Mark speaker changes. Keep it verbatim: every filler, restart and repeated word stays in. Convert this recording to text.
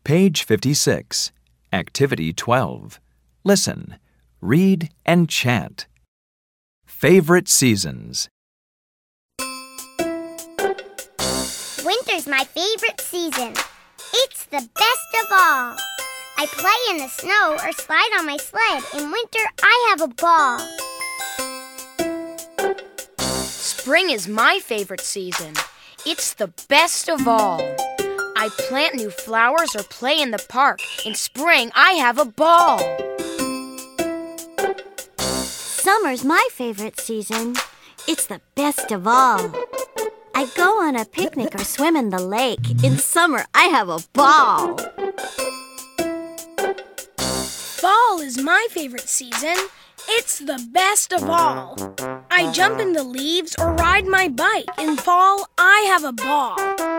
Speaker 1: Page fifty-six, Activity twelve. Listen, read, and chant. Favorite seasons.
Speaker 2: Winter's my favorite season. It's the best of all. I play in the snow or slide on my sled. In winter, I have a ball.
Speaker 3: Spring is my favorite season. It's the best of all. I plant new flowers or play in the park. In spring, I have a ball.
Speaker 4: Summer's my favorite season. It's the best of all. I go on a picnic or swim in the lake. In summer, I have a ball.
Speaker 5: Fall is my favorite season. It's the best of all. I jump in the leaves or ride my bike. In fall, I have a ball.